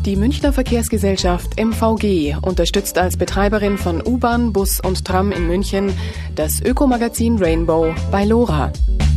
Die Münchner Verkehrsgesellschaft MVG unterstützt als Betreiberin von U-Bahn, Bus und Tram in München das Ökomagazin Rainbow bei LoRa.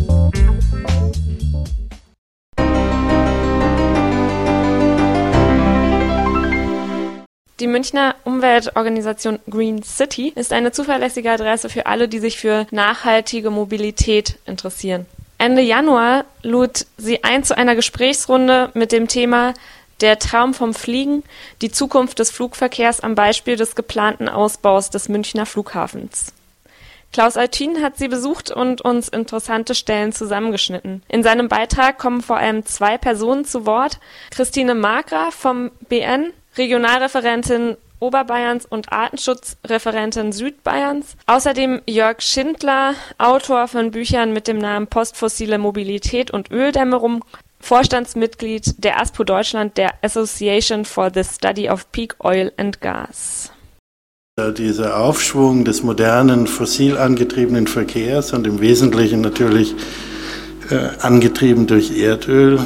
Die Münchner Umweltorganisation Green City ist eine zuverlässige Adresse für alle, die sich für nachhaltige Mobilität interessieren. Ende Januar lud sie ein zu einer Gesprächsrunde mit dem Thema Der Traum vom Fliegen, die Zukunft des Flugverkehrs am Beispiel des geplanten Ausbaus des Münchner Flughafens. Klaus Altin hat sie besucht und uns interessante Stellen zusammengeschnitten. In seinem Beitrag kommen vor allem 2 Personen zu Wort: Christine Markgraf vom BN, Regionalreferentin Oberbayerns und Artenschutzreferentin Südbayerns. Außerdem Jörg Schindler, Autor von Büchern mit dem Namen Postfossile Mobilität und Öldämmerung, Vorstandsmitglied der ASPO Deutschland, der Association for the Study of Peak Oil and Gas. Dieser Aufschwung des modernen, fossil angetriebenen Verkehrs und im Wesentlichen natürlich angetrieben durch Erdöl,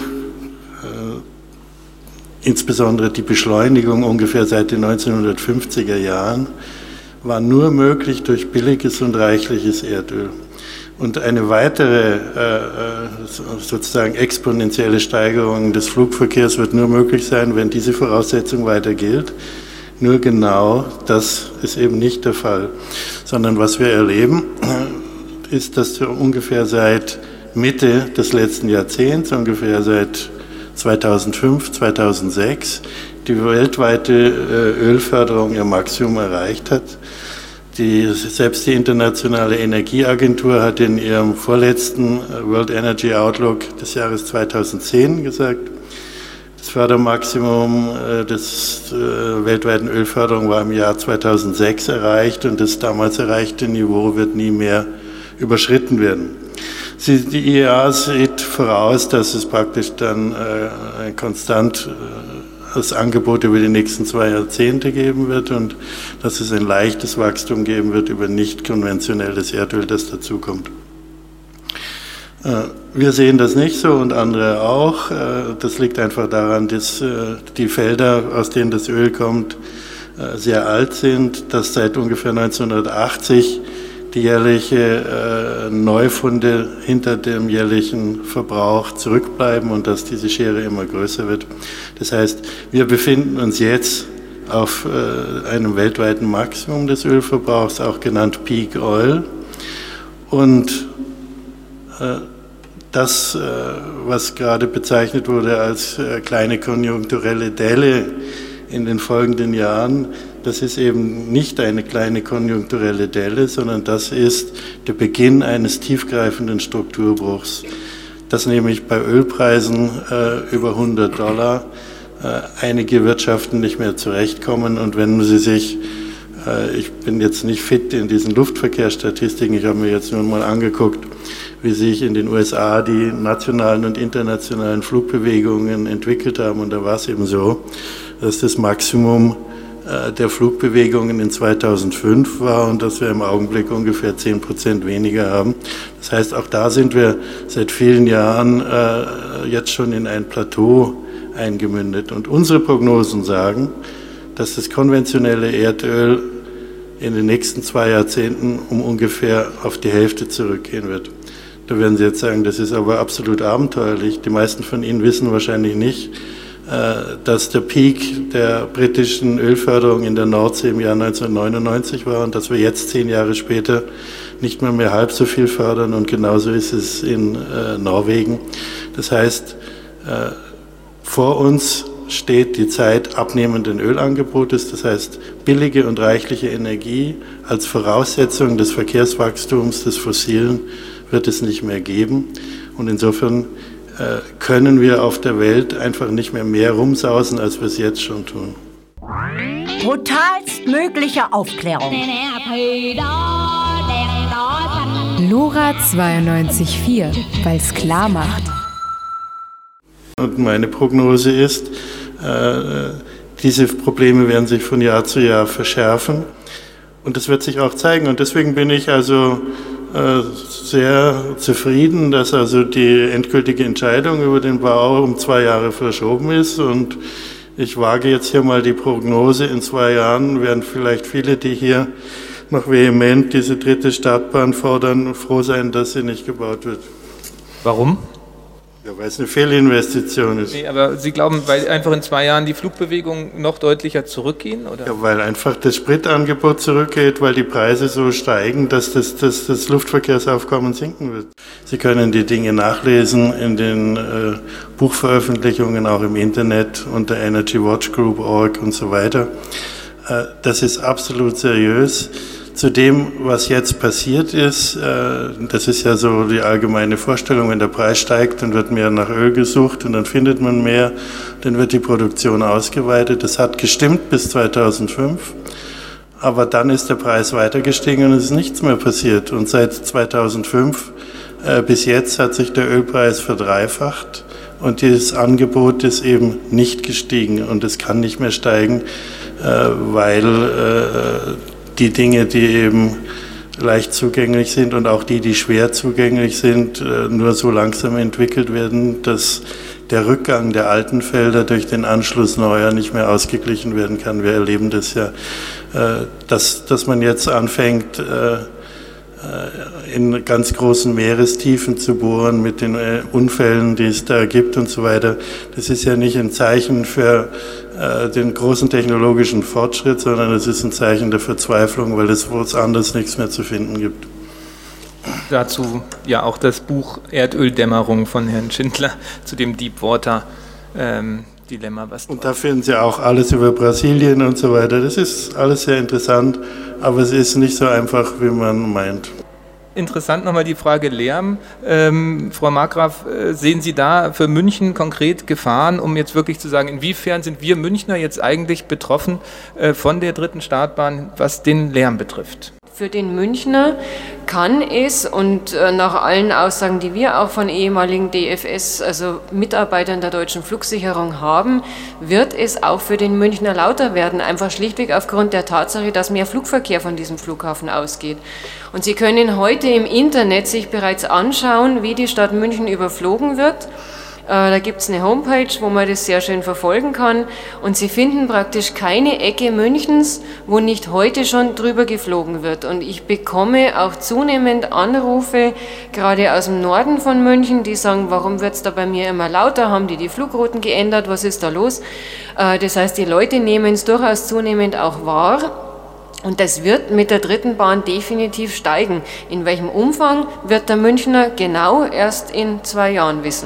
insbesondere die Beschleunigung ungefähr seit den 1950er Jahren, war nur möglich durch billiges und reichliches Erdöl. Und eine weitere sozusagen exponentielle Steigerung des Flugverkehrs wird nur möglich sein, wenn diese Voraussetzung weiter gilt. Nur genau das ist eben nicht der Fall, sondern was wir erleben, ist, dass ungefähr seit Mitte des letzten Jahrzehnts, ungefähr seit 2005, 2006, die weltweite Ölförderung ihr Maximum erreicht hat. Selbst die Internationale Energieagentur hat in ihrem vorletzten World Energy Outlook des Jahres 2010 gesagt, das Fördermaximum des weltweiten Ölförderung war im Jahr 2006 erreicht und das damals erreichte Niveau wird nie mehr überschritten werden. Die IEA sieht voraus, dass es praktisch dann ein konstantes Angebot über die nächsten 2 Jahrzehnte geben wird und dass es ein leichtes Wachstum geben wird über nicht konventionelles Erdöl, das dazukommt. Wir sehen das nicht so und andere auch. Das liegt einfach daran, dass die Felder, aus denen das Öl kommt, sehr alt sind, dass seit ungefähr 1980 die jährliche Neufunde hinter dem jährlichen Verbrauch zurückbleiben und dass diese Schere immer größer wird. Das heißt, wir befinden uns jetzt auf einem weltweiten Maximum des Ölverbrauchs, auch genannt Peak Oil. Und das, was gerade bezeichnet wurde als kleine konjunkturelle Delle in den folgenden Jahren, das ist eben nicht eine kleine konjunkturelle Delle, sondern das ist der Beginn eines tiefgreifenden Strukturbruchs, dass nämlich bei Ölpreisen über $100 einige Wirtschaften nicht mehr zurechtkommen. Und wenn Sie sich, ich bin jetzt nicht fit in diesen Luftverkehrsstatistiken, ich habe mir jetzt nur mal angeguckt, wie sich in den USA die nationalen und internationalen Flugbewegungen entwickelt haben. Und da war es eben so, dass das Maximum der Flugbewegungen in 2005 war und dass wir im Augenblick ungefähr 10% weniger haben. Das heißt, auch da sind wir seit vielen Jahren jetzt schon in ein Plateau eingemündet. Und unsere Prognosen sagen, dass das konventionelle Erdöl in den nächsten 2 Jahrzehnten um ungefähr auf die Hälfte zurückgehen wird. Da werden Sie jetzt sagen, das ist aber absolut abenteuerlich. Die meisten von Ihnen wissen wahrscheinlich nicht, dass der Peak der britischen Ölförderung in der Nordsee im Jahr 1999 war und dass wir jetzt 10 Jahre später nicht mehr halb so viel fördern und genauso ist es in Norwegen. Das heißt, vor uns steht die Zeit abnehmenden Ölangebotes, das heißt billige und reichliche Energie als Voraussetzung des Verkehrswachstums des Fossilen wird es nicht mehr geben und insofern können wir auf der Welt einfach nicht mehr rumsausen, als wir es jetzt schon tun. Brutalstmögliche Aufklärung. LoRa 92.4, weil es klar macht. Und meine Prognose ist, diese Probleme werden sich von Jahr zu Jahr verschärfen und das wird sich auch zeigen. Und deswegen bin ich also sehr zufrieden, dass also die endgültige Entscheidung über den Bau um 2 Jahre verschoben ist und Ich wage jetzt hier mal die Prognose, in 2 Jahren werden vielleicht viele, die hier noch vehement diese dritte Startbahn fordern, froh sein, dass sie nicht gebaut wird. Warum? Ja, weil es eine Fehlinvestition ist. Nee, aber Sie glauben, weil einfach in 2 Jahren die Flugbewegungen noch deutlicher zurückgehen? Oder? Ja, weil einfach das Spritangebot zurückgeht, weil die Preise so steigen, dass das Luftverkehrsaufkommen sinken wird. Sie können die Dinge nachlesen in den Buchveröffentlichungen, auch im Internet unter energywatchgroup.org und so weiter. Das ist absolut seriös. Zu dem, was jetzt passiert ist, das ist ja so die allgemeine Vorstellung, wenn der Preis steigt, dann wird mehr nach Öl gesucht und dann findet man mehr, dann wird die Produktion ausgeweitet. Das hat gestimmt bis 2005, aber dann ist der Preis weiter gestiegen und es ist nichts mehr passiert. Und seit 2005 bis jetzt hat sich der Ölpreis verdreifacht und dieses Angebot ist eben nicht gestiegen und es kann nicht mehr steigen, weil die Dinge, die eben leicht zugänglich sind und auch die schwer zugänglich sind, nur so langsam entwickelt werden, dass der Rückgang der alten Felder durch den Anschluss neuer nicht mehr ausgeglichen werden kann. Wir erleben das ja, dass man jetzt anfängt, in ganz großen Meerestiefen zu bohren mit den Unfällen, die es da gibt und so weiter. Das ist ja nicht ein Zeichen für den großen technologischen Fortschritt, sondern es ist ein Zeichen der Verzweiflung, weil es woanders nichts mehr zu finden gibt. Dazu ja auch das Buch Erdöldämmerung von Herrn Schindler zu dem Deepwater Dilemma. Und da finden Sie auch alles über Brasilien und so weiter. Das ist alles sehr interessant, aber es ist nicht so einfach, wie man meint. Interessant nochmal die Frage Lärm. Frau Markgraf, sehen Sie da für München konkret Gefahren, um jetzt wirklich zu sagen, inwiefern sind wir Münchner jetzt eigentlich betroffen von der dritten Startbahn, was den Lärm betrifft? Für den Münchner kann es, und nach allen Aussagen, die wir auch von ehemaligen DFS, also Mitarbeitern der deutschen Flugsicherung haben, wird es auch für den Münchner lauter werden, einfach schlichtweg aufgrund der Tatsache, dass mehr Flugverkehr von diesem Flughafen ausgeht. Und Sie können heute im Internet sich bereits anschauen, wie die Stadt München überflogen wird. Da gibt es eine Homepage, wo man das sehr schön verfolgen kann und Sie finden praktisch keine Ecke Münchens, wo nicht heute schon drüber geflogen wird. Und ich bekomme auch zunehmend Anrufe, gerade aus dem Norden von München, die sagen, warum wird es da bei mir immer lauter, haben die Flugrouten geändert, was ist da los? Das heißt, die Leute nehmen es durchaus zunehmend auch wahr. Und das wird mit der dritten Bahn definitiv steigen. In welchem Umfang wird der Münchner genau erst in 2 Jahren wissen.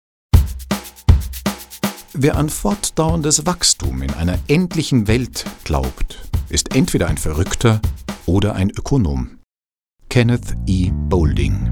Wer an fortdauerndes Wachstum in einer endlichen Welt glaubt, ist entweder ein Verrückter oder ein Ökonom. Kenneth E. Boulding.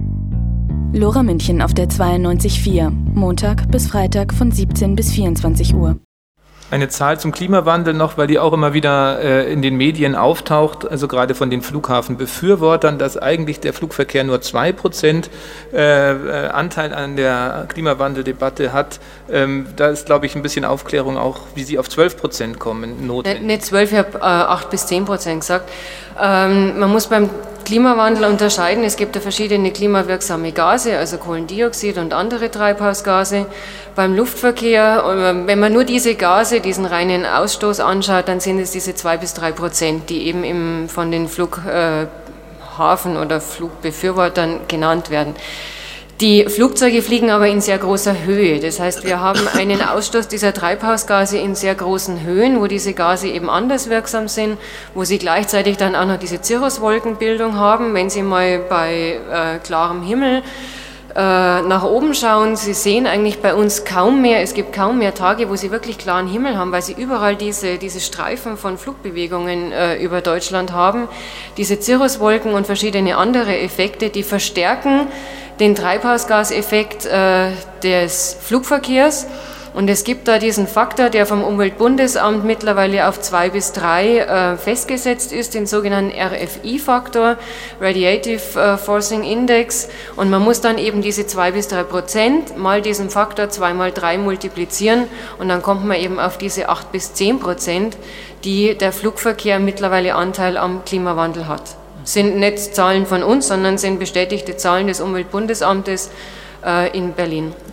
Lora München auf der 92.4, Montag bis Freitag von 17 bis 24 Uhr. Eine Zahl zum Klimawandel noch, weil die auch immer wieder in den Medien auftaucht, also gerade von den Flughafenbefürwortern, dass eigentlich der Flugverkehr nur 2% Anteil an der Klimawandeldebatte hat. Da ist, glaube ich, ein bisschen Aufklärung auch, wie Sie auf 12% kommen, notwendig. Nicht 12, ich habe 8 bis 10% gesagt. Man muss beim Klimawandel unterscheiden. Es gibt ja verschiedene klimawirksame Gase, also Kohlendioxid und andere Treibhausgase. Beim Luftverkehr, wenn man nur diese Gase, diesen reinen Ausstoß anschaut, dann sind es diese 2 bis 3%, die eben von den Flughafen- oder Flugbefürwortern genannt werden. Die Flugzeuge fliegen aber in sehr großer Höhe. Das heißt, wir haben einen Ausstoß dieser Treibhausgase in sehr großen Höhen, wo diese Gase eben anders wirksam sind, wo sie gleichzeitig dann auch noch diese Cirruswolkenbildung haben. Wenn Sie mal bei klarem Himmel nach oben schauen, Sie sehen eigentlich bei uns kaum mehr, es gibt kaum mehr Tage, wo Sie wirklich klaren Himmel haben, weil Sie überall diese Streifen von Flugbewegungen über Deutschland haben. Diese Cirruswolken und verschiedene andere Effekte, die verstärken den Treibhausgaseffekt des Flugverkehrs. Und es gibt da diesen Faktor, der vom Umweltbundesamt mittlerweile auf 2 bis 3 festgesetzt ist, den sogenannten RFI-Faktor, Radiative Forcing Index. Und man muss dann eben diese 2 bis 3% mal diesen Faktor 2 mal 3 multiplizieren und dann kommt man eben auf diese 8 bis 10%, die der Flugverkehr mittlerweile Anteil am Klimawandel hat. Sind nicht Zahlen von uns, sondern sind bestätigte Zahlen des Umweltbundesamtes in Berlin.